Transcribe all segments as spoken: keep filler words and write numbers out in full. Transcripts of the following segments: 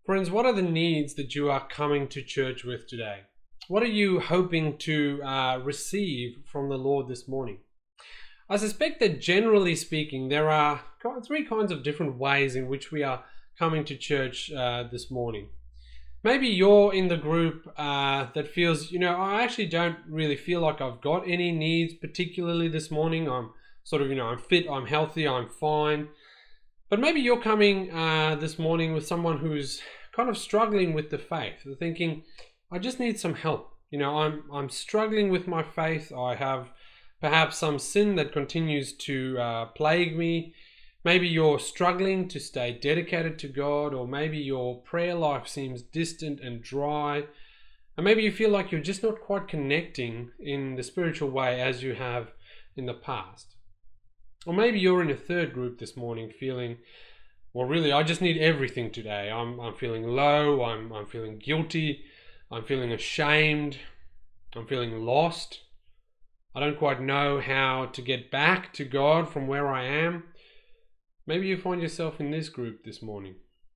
Friends, what are the needs that you are coming to church with today? What are you hoping to uh, receive from the Lord this morning? I suspect that generally speaking, there are three kinds of different ways in which we are coming to church uh, this morning. Maybe you're in the group uh, that feels, you know, I actually don't really feel like I've got any needs particularly this morning. I'm sort of, you know, I'm fit, I'm healthy, I'm fine. But maybe you're coming uh, this morning with someone who's kind of struggling with the faith. They're thinking, I just need some help. You know, I'm I'm struggling with my faith. I have perhaps some sin that continues to uh, plague me. Maybe you're struggling to stay dedicated to God, or maybe your prayer life seems distant and dry. And maybe you feel like you're just not quite connecting in the spiritual way as you have in the past. Or maybe you're in a third group this morning feeling, well, really, I just need everything today. I'm I'm feeling low, I'm I'm feeling guilty, I'm feeling ashamed, I'm feeling lost. I don't quite know how to get back to God from where I am. Maybe you find yourself in this group this morning.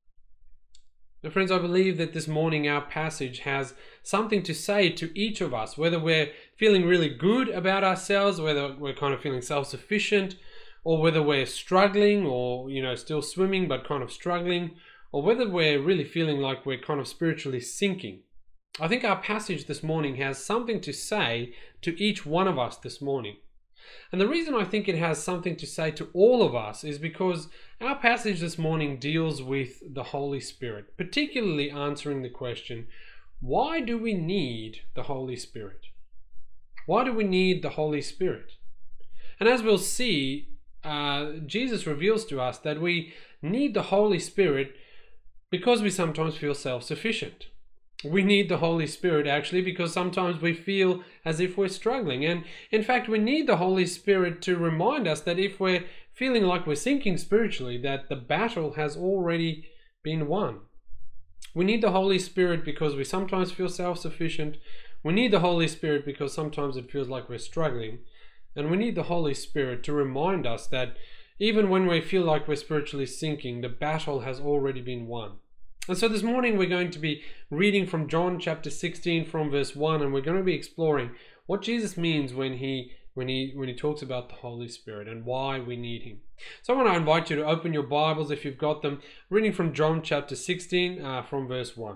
Now, friends, I believe that this morning our passage has something to say to each of us, whether we're feeling really good about ourselves, whether we're kind of feeling self-sufficient, or whether we're struggling or, you know, still swimming but kind of struggling, or whether we're really feeling like we're kind of spiritually sinking. I think our passage this morning has something to say to each one of us this morning. And the reason I think it has something to say to all of us is because our passage this morning deals with the Holy Spirit, particularly answering the question, why do we need the Holy Spirit? Why do we need the Holy Spirit? And as we'll see, uh, Jesus reveals to us that we need the Holy Spirit because we sometimes feel self-sufficient. We need the Holy Spirit actually because sometimes we feel as if we're struggling. And in fact, we need the Holy Spirit to remind us that if we're feeling like we're sinking spiritually, that the battle has already been won. We need the Holy Spirit because we sometimes feel self-sufficient. We need the Holy Spirit because sometimes it feels like we're struggling. And we need the Holy Spirit to remind us that even when we feel like we're spiritually sinking, the battle has already been won. And so this morning we're going to be reading from John chapter sixteen from verse one, and we're going to be exploring what Jesus means when he when he when he talks about the Holy Spirit and why we need him. So I want to invite you to open your Bibles if you've got them, reading from John chapter sixteen uh, from verse one.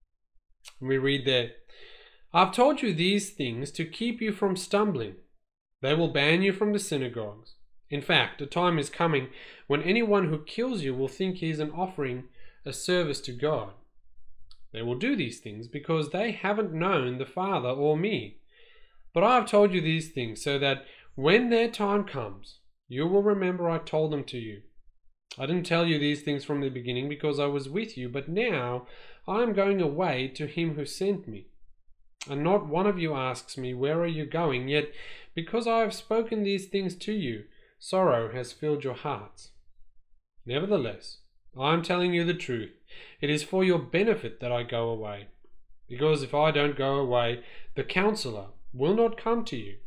And we read there, I've told you these things to keep you from stumbling. They will ban you from the synagogues. In fact, a time is coming when anyone who kills you will think he is an offering a service to God. They will do these things because they haven't known the Father or me. But I have told you these things so that when their time comes, you will remember I told them to you. I didn't tell you these things from the beginning because I was with you, but now I am going away to him who sent me. And not one of you asks me, where are you going? Yet because I have spoken these things to you, sorrow has filled your hearts. Nevertheless, I am telling you the truth. It is for your benefit that I go away. Because if I don't go away, the Counselor will not come to you.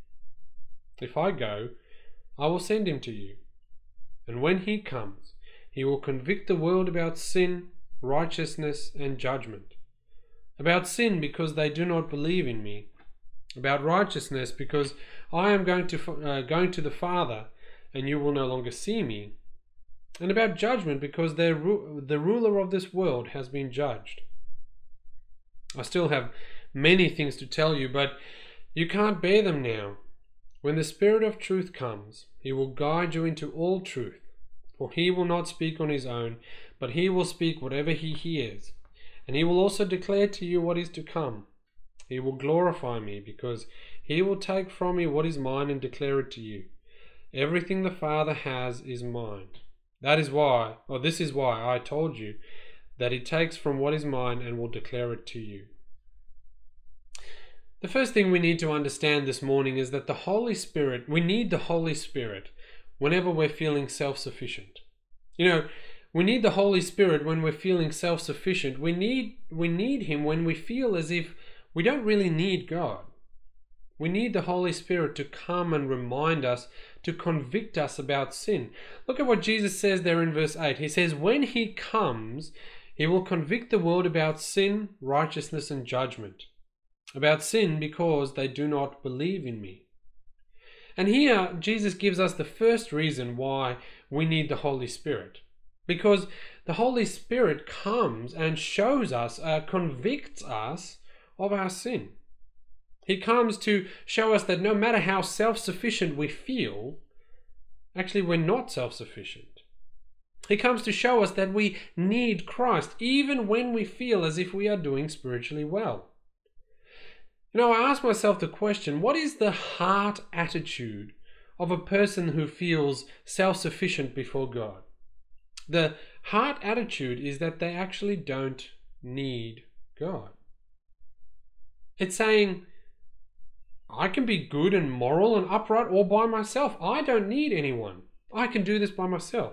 If I go, I will send him to you. And when he comes, he will convict the world about sin, righteousness, and judgment. About sin, because they do not believe in me. About righteousness, because I am going to uh, going to the Father, and you will no longer see me. And about judgment, because the ruler of this world has been judged. I still have many things to tell you, but you can't bear them now. When the Spirit of truth comes, he will guide you into all truth. For he will not speak on his own, but he will speak whatever he hears. And he will also declare to you what is to come. He will glorify me, because he will take from me what is mine and declare it to you. Everything the Father has is mine. That is why, or this is why I told you that he takes from what is mine and will declare it to you. The first thing we need to understand this morning is that the Holy Spirit, we need the Holy Spirit whenever we're feeling self-sufficient. You know, we need the Holy Spirit when we're feeling self-sufficient. We need, we need him when we feel as if we don't really need God. We need the Holy Spirit to come and remind us, to convict us about sin. Look at what Jesus says there in verse eight. He says, when he comes, He will convict the world about sin, righteousness, and judgment. About sin because they do not believe in me. And here, Jesus gives us the first reason why we need the Holy Spirit. Because the Holy Spirit comes and shows us, uh, convicts us of our sin. He comes to show us that no matter how self-sufficient we feel, actually we're not self-sufficient. He comes to show us that we need Christ, even when we feel as if we are doing spiritually well. You know, I ask myself the question, what is the heart attitude of a person who feels self-sufficient before God? The heart attitude is that they actually don't need God. It's saying, I can be good and moral and upright all by myself. I don't need anyone. I can do this by myself.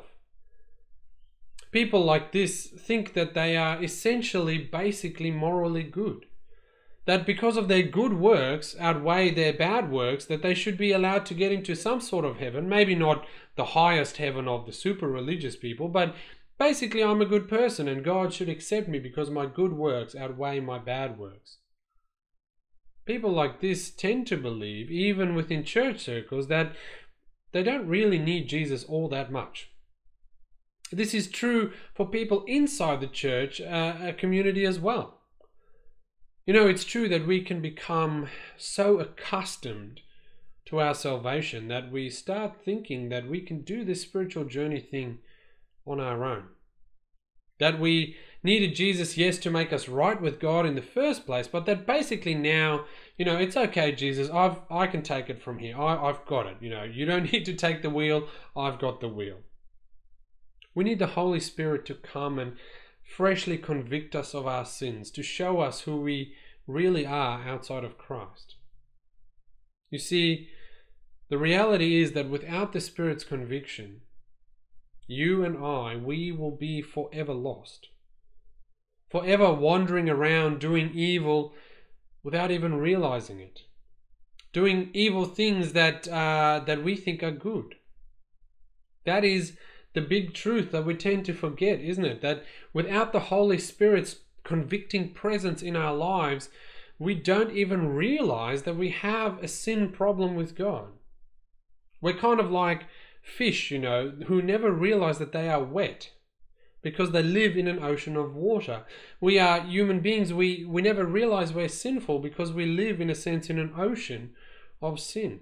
People like this think that they are essentially, basically morally good. That because of their good works outweigh their bad works, that they should be allowed to get into some sort of heaven. Maybe not the highest heaven of the super religious people, but basically I'm a good person and God should accept me because my good works outweigh my bad works. People like this tend to believe, even within church circles, that they don't really need Jesus all that much. This is true for people inside the church uh, community as well. You know, it's true that we can become so accustomed to our salvation that we start thinking that we can do this spiritual journey thing on our own. That we needed Jesus, yes, to make us right with God in the first place, but that basically now, you know, it's okay, Jesus, I've, I can take it from here. I, I've got it. You know, you don't need to take the wheel. I've got the wheel. We need the Holy Spirit to come and freshly convict us of our sins, to show us who we really are outside of Christ. You see, the reality is that without the Spirit's conviction, you and I, we will be forever lost. Forever wandering around doing evil without even realizing it. Doing evil things that, uh, that we think are good. That is the big truth that we tend to forget, isn't it? That without the Holy Spirit's convicting presence in our lives, we don't even realize that we have a sin problem with God. We're kind of like fish, you know, who never realize that they are wet because they live in an ocean of water. We are human beings, we, we never realize we're sinful because we live, in a sense, in an ocean of sin.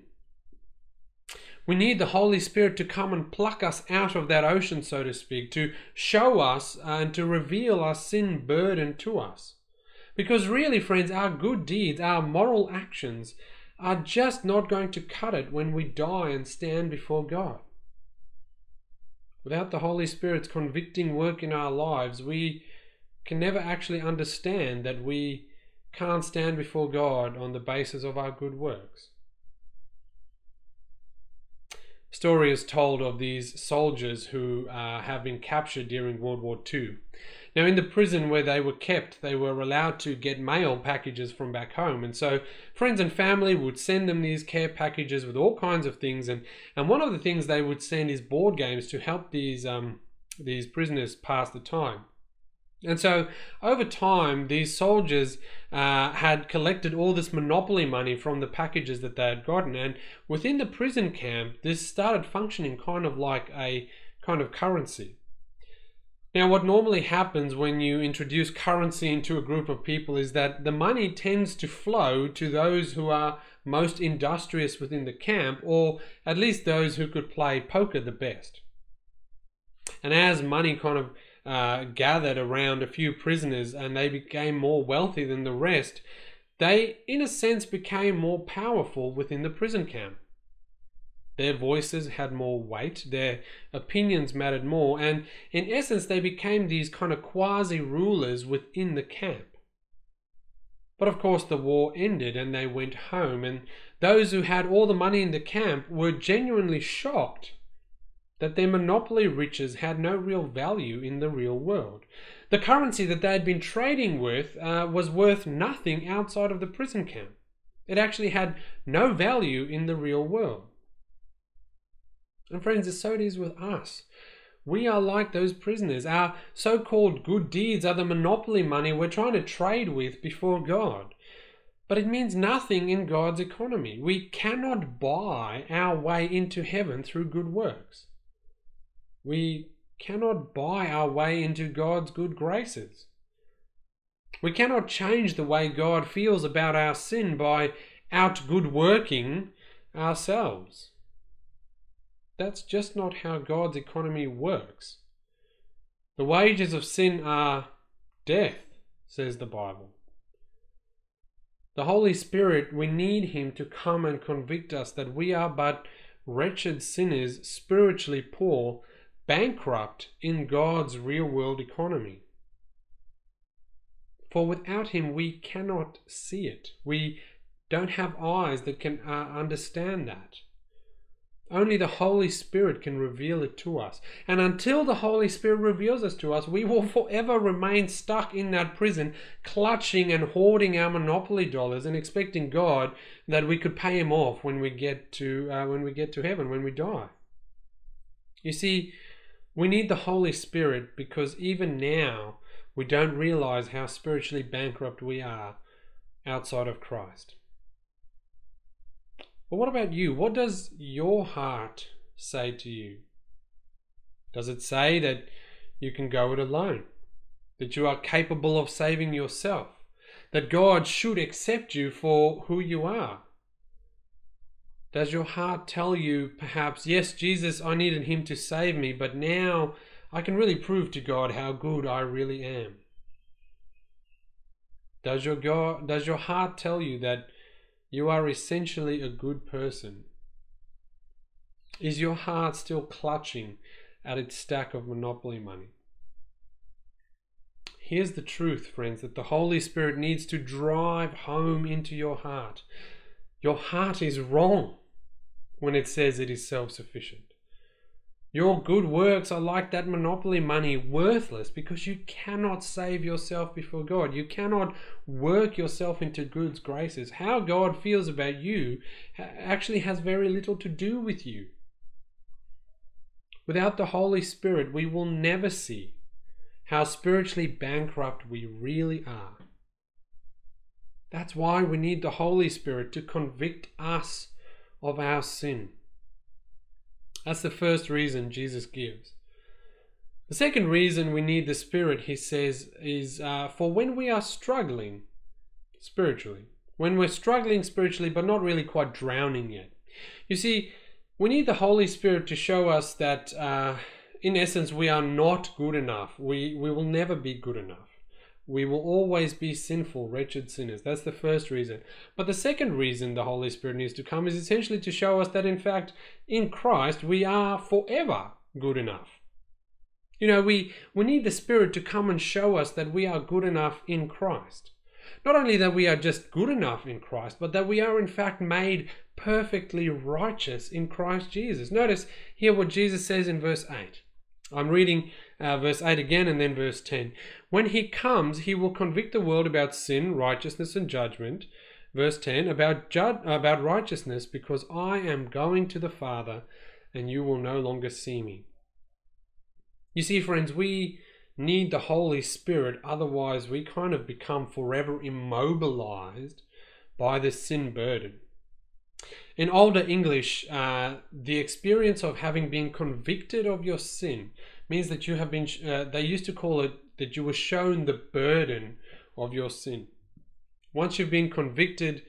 We need the Holy Spirit to come and pluck us out of that ocean, so to speak, to show us and to reveal our sin burden to us. Because really, friends, our good deeds, our moral actions are just not going to cut it when we die and stand before God. Without the Holy Spirit's convicting work in our lives, we can never actually understand that we can't stand before God on the basis of our good works. Story is told of these soldiers who uh, have been captured during World War Two. Now, in the prison where they were kept, they were allowed to get mail packages from back home. And so friends and family would send them these care packages with all kinds of things. And, and one of the things they would send is board games to help these, um, these prisoners pass the time. And so over time, these soldiers uh, had collected all this monopoly money from the packages that they had gotten. And within the prison camp, this started functioning kind of like a kind of currency. Now, what normally happens when you introduce currency into a group of people is that the money tends to flow to those who are most industrious within the camp, or at least those who could play poker the best. And as money kind of Uh, gathered around a few prisoners and they became more wealthy than the rest, they in a sense became more powerful within the prison camp. Their voices had more weight, their opinions mattered more, and in essence they became these kind of quasi-rulers within the camp. But of course the war ended and they went home, and those who had all the money in the camp were genuinely shocked that their monopoly riches had no real value in the real world. The currency that they had been trading with uh, was worth nothing outside of the prison camp. It actually had no value in the real world. And friends, so it is with us. we are like those prisoners. Our so-called good deeds are the monopoly money we're trying to trade with before God. But it means nothing in God's economy. We cannot buy our way into heaven through good works. We cannot buy our way into God's good graces. We cannot change the way God feels about our sin by out good working ourselves. That's just not how God's economy works. The wages of sin are death, says the Bible. The Holy Spirit, we need Him to come and convict us that we are but wretched sinners, spiritually poor, bankrupt in God's real-world economy. For without Him, we cannot see it. We don't have eyes that can uh, understand that. Only the Holy Spirit can reveal it to us. And until the Holy Spirit reveals it to us, we will forever remain stuck in that prison, clutching and hoarding our monopoly dollars and expecting God that we could pay Him off when we get to uh, when we get to heaven, when we die. You see, we need the Holy Spirit because even now we don't realize how spiritually bankrupt we are outside of Christ. But what about you? What does your heart say to you? Does it say that you can go it alone? That you are capable of saving yourself? That God should accept you for who you are? Does your heart tell you perhaps, yes, Jesus, I needed Him to save me, but now I can really prove to God how good I really am? Does your God, does your heart tell you that you are essentially a good person? Is your heart still clutching at its stack of monopoly money? Here's the truth, friends, that the Holy Spirit needs to drive home into your heart. Your heart is wrong when it says it is self-sufficient. Your good works are like that monopoly money, worthless, because you cannot save yourself before God. You cannot work yourself into God's graces. How God feels about you actually has very little to do with you. Without the Holy Spirit, we will never see how spiritually bankrupt we really are. That's why we need the Holy Spirit to convict us of our sin. That's the first reason Jesus gives. The second reason we need the Spirit, he says, is uh, for when we are struggling spiritually. When we're struggling spiritually but not really quite drowning yet. You see, we need the Holy Spirit to show us that, uh, in essence, we are not good enough. We, we will never be good enough. We will always be sinful, wretched sinners. That's the first reason. But the second reason the Holy Spirit needs to come is essentially to show us that, in fact, in Christ, we are forever good enough. You know, we, we need the Spirit to come and show us that we are good enough in Christ. Not only that we are just good enough in Christ, but that we are, in fact, made perfectly righteous in Christ Jesus. Notice here what Jesus says in verse eight. I'm reading uh, verse eight again and then verse ten. When He comes, He will convict the world about sin, righteousness, and judgment. Verse ten, about, ju- about righteousness, because I am going to the Father, and you will no longer see me. You see, friends, we need the Holy Spirit, otherwise we kind of become forever immobilized by the sin burden. In older English, uh, the experience of having been convicted of your sin means that you have been, uh, they used to call it that you were shown the burden of your sin. Once you've been convicted,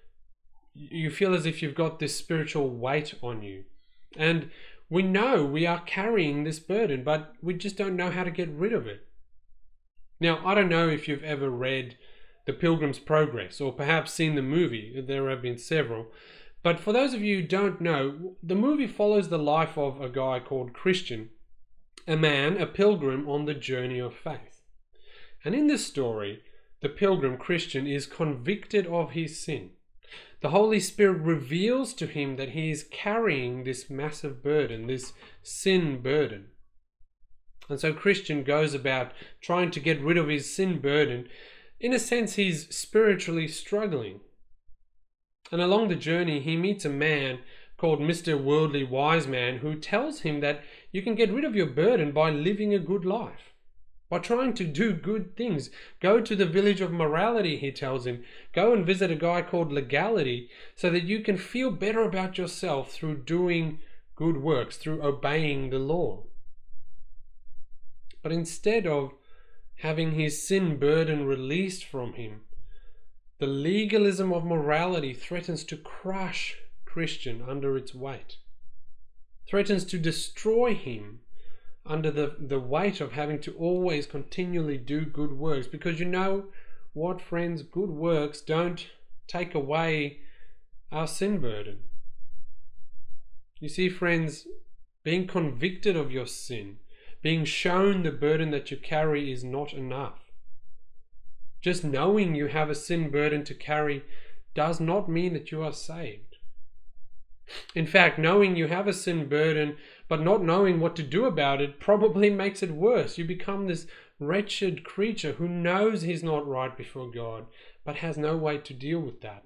you feel as if you've got this spiritual weight on you. And we know we are carrying this burden, but we just don't know how to get rid of it. Now, I don't know if you've ever read The Pilgrim's Progress or perhaps seen the movie. There have been several. But for those of you who don't know, the movie follows the life of a guy called Christian, a man, a pilgrim on the journey of faith. And in this story, the pilgrim Christian is convicted of his sin. The Holy Spirit reveals to him that he is carrying this massive burden, this sin burden. And so Christian goes about trying to get rid of his sin burden. In a sense, he's spiritually struggling. And along the journey, he meets a man called Mister Worldly Wise Man who tells him that you can get rid of your burden by living a good life, by trying to do good things. Go to the village of morality, he tells him. Go and visit a guy called Legality so that you can feel better about yourself through doing good works, through obeying the law. But instead of having his sin burden released from him, the legalism of morality threatens to crush Christian under its weight, threatens to destroy him under the, the weight of having to always continually do good works. Because you know what, friends? Good works don't take away our sin burden. You see, friends, being convicted of your sin, being shown the burden that you carry is not enough. Just knowing you have a sin burden to carry does not mean that you are saved. In fact, knowing you have a sin burden but not knowing what to do about it probably makes it worse. You become this wretched creature who knows he's not right before God but has no way to deal with that.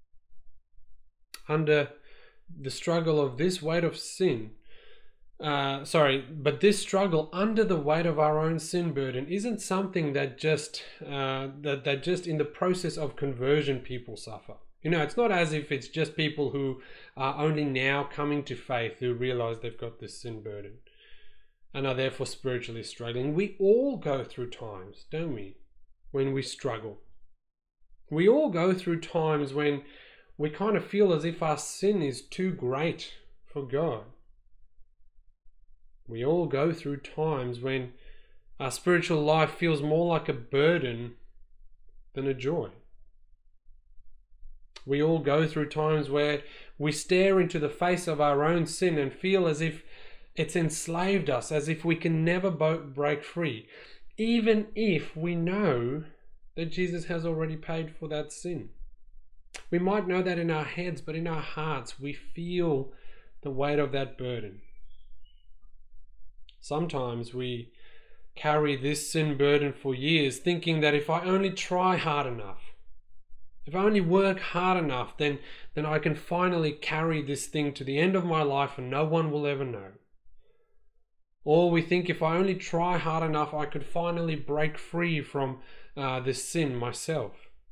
Under the struggle of this weight of sin, Uh, sorry, but this struggle under the weight of our own sin burden isn't something that just uh, that that just in the process of conversion people suffer. You know, it's not as if it's just people who are only now coming to faith who realize they've got this sin burden and are therefore spiritually struggling. We all go through times, don't we, when we struggle. We all go through times when we kind of feel as if our sin is too great for God. We all go through times when our spiritual life feels more like a burden than a joy. We all go through times where we stare into the face of our own sin and feel as if it's enslaved us, as if we can never break free, even if we know that Jesus has already paid for that sin. We might know that in our heads, but in our hearts we feel the weight of that burden. Sometimes we carry this sin burden for years, thinking that if I only try hard enough, if I only work hard enough, then, then I can finally carry this thing to the end of my life and no one will ever know. Or we think if I only try hard enough, I could finally break free from uh, this sin myself.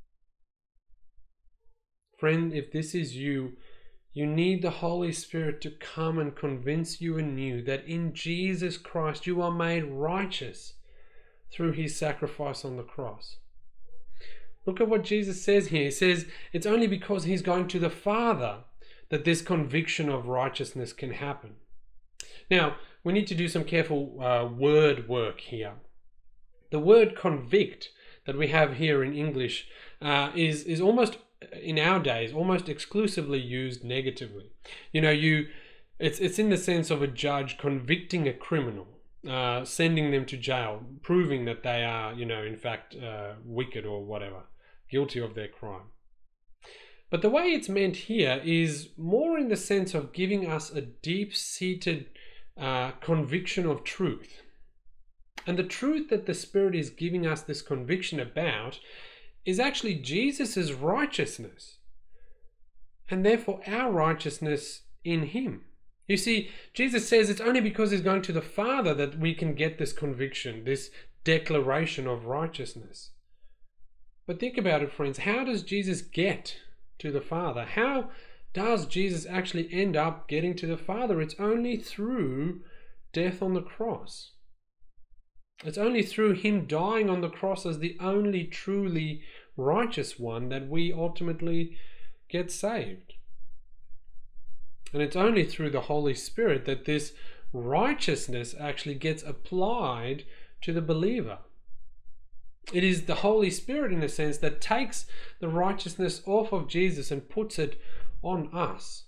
Friend, if this is you, you need the Holy Spirit to come and convince you anew that in Jesus Christ you are made righteous through his sacrifice on the cross. Look at what Jesus says here. He says it's only because he's going to the Father that this conviction of righteousness can happen. Now, we need to do some careful uh, word work here. The word convict that we have here in English uh, is, is almost in our days almost exclusively used negatively. You know, you it's it's in the sense of a judge convicting a criminal, uh, sending them to jail, proving that they are, you know, in fact uh, wicked or whatever, guilty of their crime. But the way it's meant here is more in the sense of giving us a deep-seated uh, conviction of truth. And the truth that the Spirit is giving us this conviction about is actually Jesus' righteousness, and therefore our righteousness in him. You see, Jesus says it's only because he's going to the Father that we can get this conviction, this declaration of righteousness. But think about it, friends. How does Jesus get to the Father? How does Jesus actually end up getting to the Father? It's only through death on the cross. It's only through him dying on the cross as the only truly righteous one that we ultimately get saved. And it's only through the Holy Spirit that this righteousness actually gets applied to the believer. It is the Holy Spirit, in a sense, that takes the righteousness off of Jesus and puts it on us.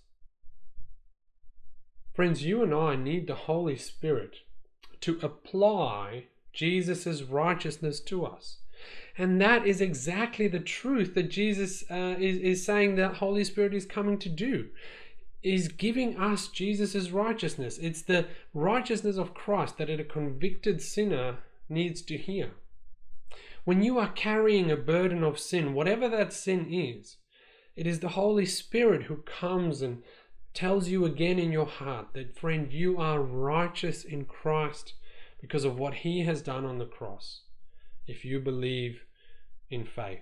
Friends, you and I need the Holy Spirit to apply Jesus' righteousness to us. And that is exactly the truth that Jesus uh, is, is saying that Holy Spirit is coming to do. Is giving us Jesus' righteousness. It's the righteousness of Christ that a convicted sinner needs to hear. When you are carrying a burden of sin, whatever that sin is, it is the Holy Spirit who comes and tells you again in your heart that, friend, you are righteous in Christ because of what he has done on the cross, if you believe in faith.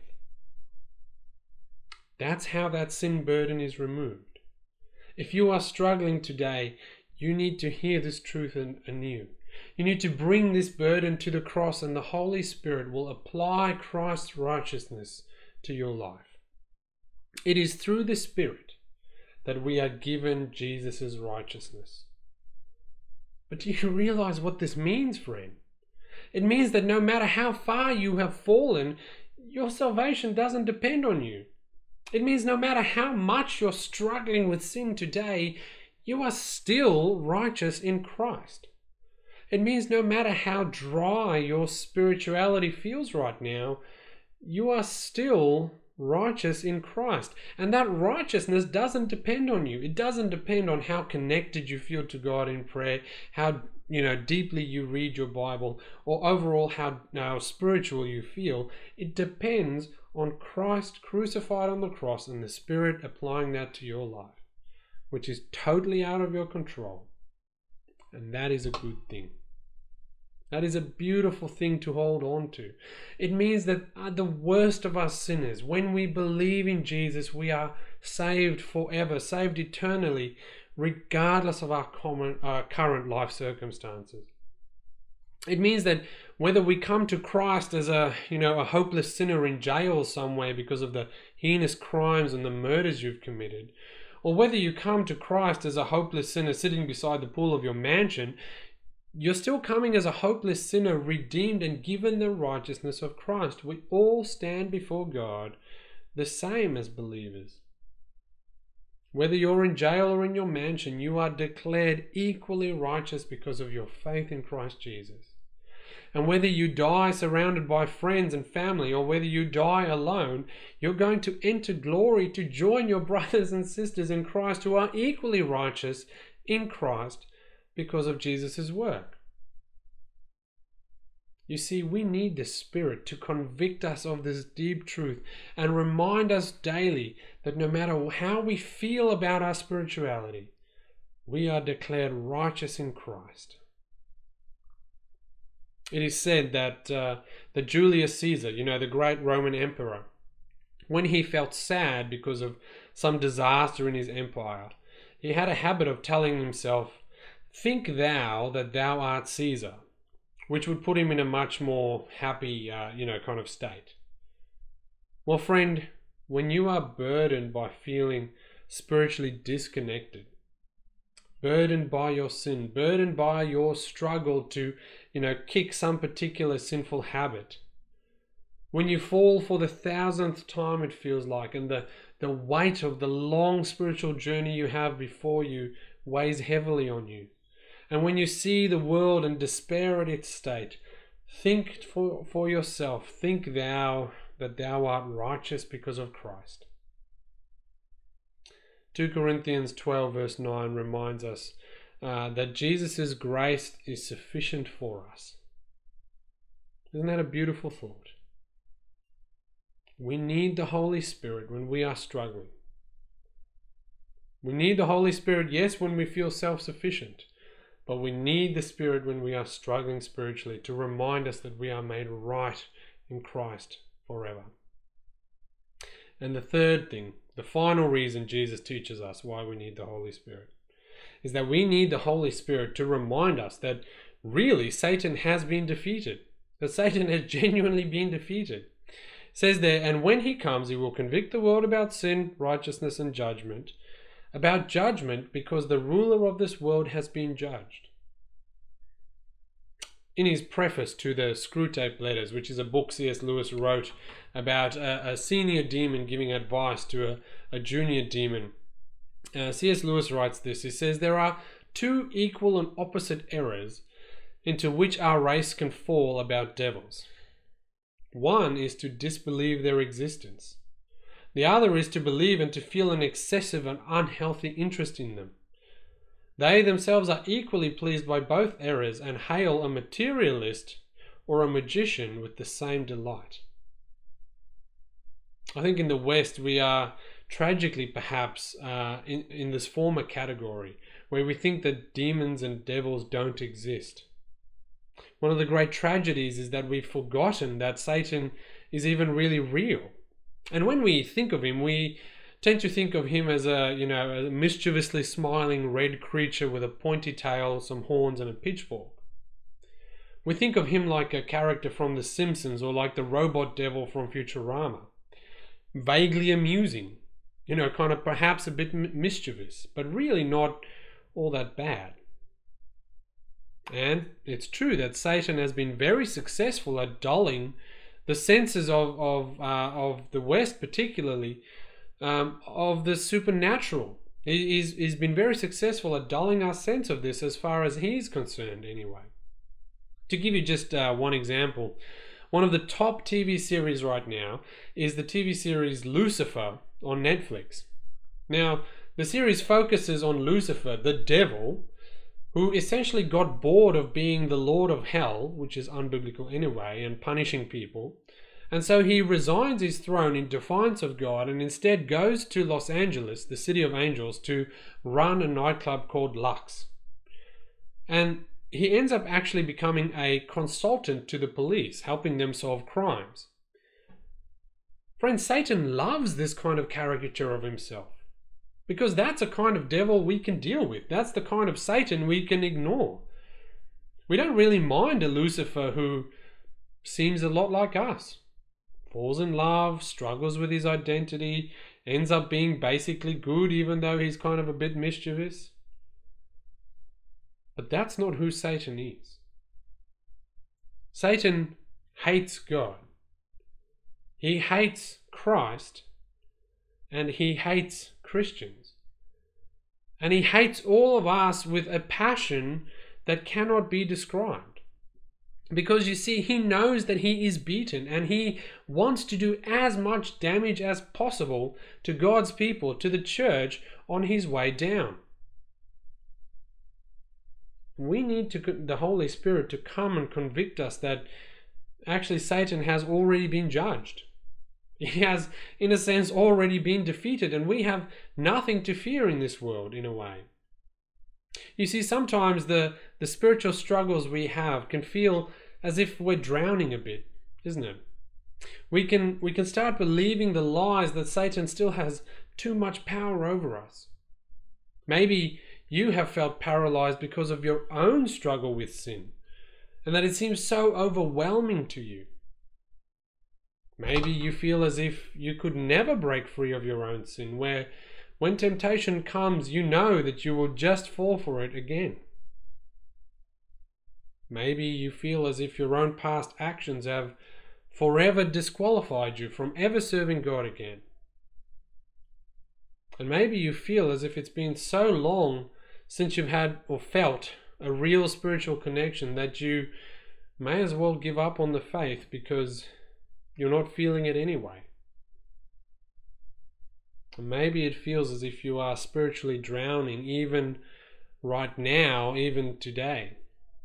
That's how that sin burden is removed. If you are struggling today, you need to hear this truth anew. You need to bring this burden to the cross, and the Holy Spirit will apply Christ's righteousness to your life. It is through the Spirit that we are given Jesus' righteousness. But do you realize what this means, friend? It means that no matter how far you have fallen, your salvation doesn't depend on you. It means no matter how much you're struggling with sin today, you are still righteous in Christ. It means no matter how dry your spirituality feels right now, you are still righteous in Christ. And that righteousness doesn't depend on you. It doesn't depend on how connected you feel to God in prayer, how you know deeply you read your Bible, or overall how, how spiritual you feel. It depends on Christ crucified on the cross and the Spirit applying that to your life, which is totally out of your control. And that is a good thing. That is a beautiful thing to hold on to. It means that at the worst of us sinners, when we believe in Jesus, we are saved forever, saved eternally, regardless of our common, uh, current life circumstances. It means that whether we come to Christ as a, you know, a hopeless sinner in jail somewhere because of the heinous crimes and the murders you've committed, or whether you come to Christ as a hopeless sinner sitting beside the pool of your mansion, you're still coming as a hopeless sinner, redeemed and given the righteousness of Christ. We all stand before God the same as believers. Whether you're in jail or in your mansion, you are declared equally righteous because of your faith in Christ Jesus. And whether you die surrounded by friends and family, or whether you die alone, you're going to enter glory to join your brothers and sisters in Christ who are equally righteous in Christ because of Jesus' work. You see, we need the Spirit to convict us of this deep truth and remind us daily that no matter how we feel about our spirituality, we are declared righteous in Christ. It is said that uh, that Julius Caesar, you know, the great Roman emperor, when he felt sad because of some disaster in his empire, he had a habit of telling himself, "Think thou that thou art Caesar," which would put him in a much more happy, uh, you know, kind of state. Well, friend, when you are burdened by feeling spiritually disconnected, burdened by your sin, burdened by your struggle to, you know, kick some particular sinful habit, when you fall for the thousandth time, it feels like, and the, the weight of the long spiritual journey you have before you weighs heavily on you, and when you see the world in despair at its state, think for, for yourself, think thou that thou art righteous because of Christ. Second Corinthians twelve verse nine reminds us uh, that Jesus' grace is sufficient for us. Isn't that a beautiful thought? We need the Holy Spirit when we are struggling. We need the Holy Spirit, yes, when we feel self-sufficient, but we need the Spirit when we are struggling spiritually to remind us that we are made right in Christ forever. And the third thing, the final reason Jesus teaches us why we need the Holy Spirit, is that we need the Holy Spirit to remind us that really Satan has been defeated, that Satan has genuinely been defeated. It says there, and when he comes, he will convict the world about sin, righteousness, and judgment, about judgment because the ruler of this world has been judged. In his preface to the Screwtape Letters, which is a book C S Lewis wrote about a, a senior demon giving advice to a, a junior demon, uh, C S Lewis writes this. He says, there are two equal and opposite errors into which our race can fall about devils. One is to disbelieve their existence. The other is to believe and to feel an excessive and unhealthy interest in them. They themselves are equally pleased by both errors and hail a materialist or a magician with the same delight. I think in the West we are tragically perhaps uh, in, in this former category, where we think that demons and devils don't exist. One of the great tragedies is that we've forgotten that Satan is even really real. And when we think of him, we tend to think of him as a, you know, a mischievously smiling red creature with a pointy tail, some horns, and a pitchfork. We think of him like a character from The Simpsons or like the robot devil from Futurama. Vaguely amusing, you know, kind of perhaps a bit mischievous, but really not all that bad. And it's true that Satan has been very successful at dulling the senses of, of, uh, of the West, particularly, um, of the supernatural. He, he's, he's been very successful at dulling our sense of this as far as he's concerned anyway. To give you just uh, one example, one of the top T V series right now is the T V series Lucifer on Netflix. Now, the series focuses on Lucifer, the devil, who essentially got bored of being the Lord of Hell, which is unbiblical anyway, and punishing people. And so he resigns his throne in defiance of God and instead goes to Los Angeles, the city of angels, to run a nightclub called Lux. And he ends up actually becoming a consultant to the police, helping them solve crimes. Friends, Satan loves this kind of caricature of himself, because that's a kind of devil we can deal with. That's the kind of Satan we can ignore. We don't really mind a Lucifer who seems a lot like us. Falls in love, struggles with his identity, ends up being basically good even though he's kind of a bit mischievous. But that's not who Satan is. Satan hates God. He hates Christ, and he hates Christians. And he hates all of us with a passion that cannot be described. Because you see, he knows that he is beaten, and he wants to do as much damage as possible to God's people, to the church, on his way down. We need to, the Holy Spirit to come and convict us that actually Satan has already been judged. He has, in a sense, already been defeated, and we have nothing to fear in this world, in a way. You see, sometimes the, the spiritual struggles we have can feel as if we're drowning a bit, isn't it? We can, we can start believing the lies that Satan still has too much power over us. Maybe you have felt paralyzed because of your own struggle with sin, and that it seems so overwhelming to you. Maybe you feel as if you could never break free of your own sin, where when temptation comes, you know that you will just fall for it again. Maybe you feel as if your own past actions have forever disqualified you from ever serving God again. And maybe you feel as if it's been so long since you've had or felt a real spiritual connection that you may as well give up on the faith because you're not feeling it anyway. And maybe it feels as if you are spiritually drowning even right now, even today.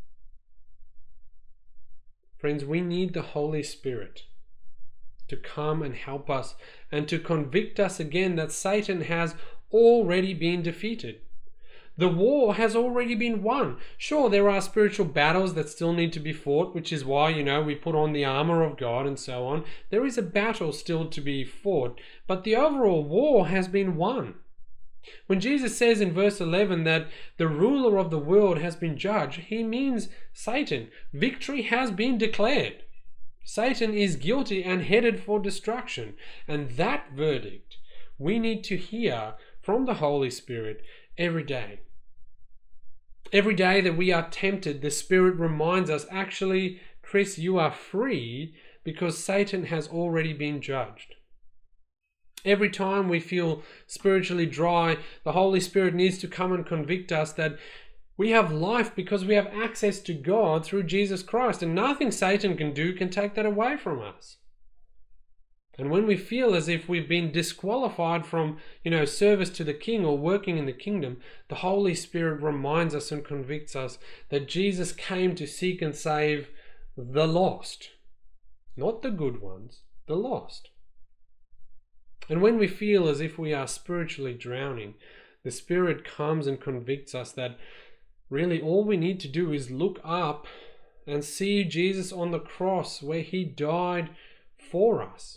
Friends, we need the Holy Spirit to come and help us and to convict us again that Satan has already been defeated. The war has already been won. Sure, there are spiritual battles that still need to be fought, which is why, you know, we put on the armor of God and so on. There is a battle still to be fought, but the overall war has been won. When Jesus says in verse eleven that the ruler of the world has been judged, he means Satan. Victory has been declared. Satan is guilty and headed for destruction. And that verdict we need to hear from the Holy Spirit every day. Every day that we are tempted, the Spirit reminds us, actually, Chris, you are free because Satan has already been judged. Every time we feel spiritually dry, the Holy Spirit needs to come and convict us that we have life because we have access to God through Jesus Christ, and nothing Satan can do can take that away from us. And when we feel as if we've been disqualified from, you know, service to the King or working in the kingdom, the Holy Spirit reminds us and convicts us that Jesus came to seek and save the lost. Not the good ones, the lost. And when we feel as if we are spiritually drowning, the Spirit comes and convicts us that really all we need to do is look up and see Jesus on the cross where he died for us.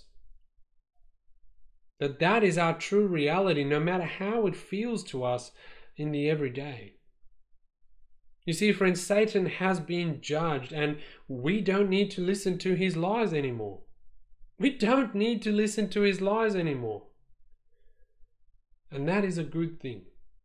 That that is our true reality, no matter how it feels to us in the everyday. You see, friends, Satan has been judged, and we don't need to listen to his lies anymore. We don't need to listen to his lies anymore. And that is a good thing.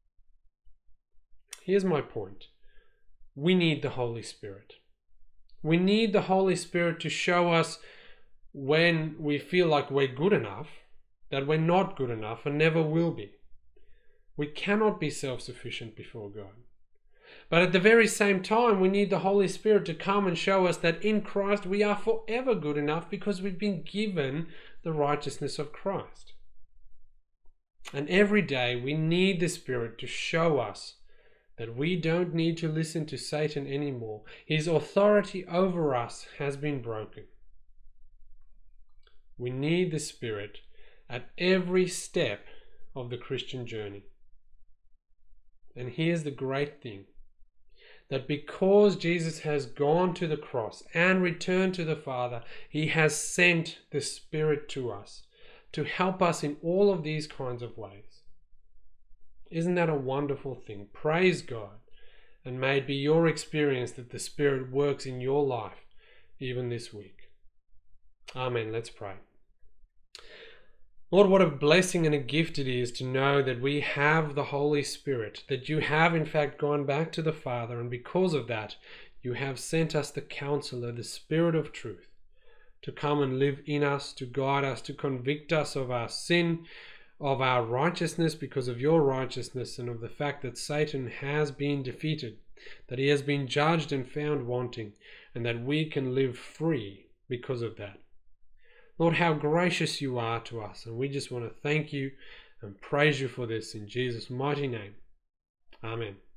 Here's my point. We need the Holy Spirit. We need the Holy Spirit to show us when we feel like we're good enough, that we're not good enough and never will be. We cannot be self-sufficient before God. But at the very same time, we need the Holy Spirit to come and show us that in Christ we are forever good enough because we've been given the righteousness of Christ. And every day we need the Spirit to show us that we don't need to listen to Satan anymore. His authority over us has been broken. We need the Spirit at every step of the Christian journey. And here's the great thing, that because Jesus has gone to the cross and returned to the Father, he has sent the Spirit to us to help us in all of these kinds of ways. Isn't that a wonderful thing? Praise God, and may it be your experience that the Spirit works in your life even this week. Amen. Let's pray. Lord, what a blessing and a gift it is to know that we have the Holy Spirit, that you have in fact gone back to the Father, and because of that, you have sent us the Counselor, the Spirit of truth, to come and live in us, to guide us, to convict us of our sin, of our righteousness because of your righteousness, and of the fact that Satan has been defeated, that he has been judged and found wanting, and that we can live free because of that. Lord, how gracious you are to us, and we just want to thank you and praise you for this in Jesus' mighty name. Amen.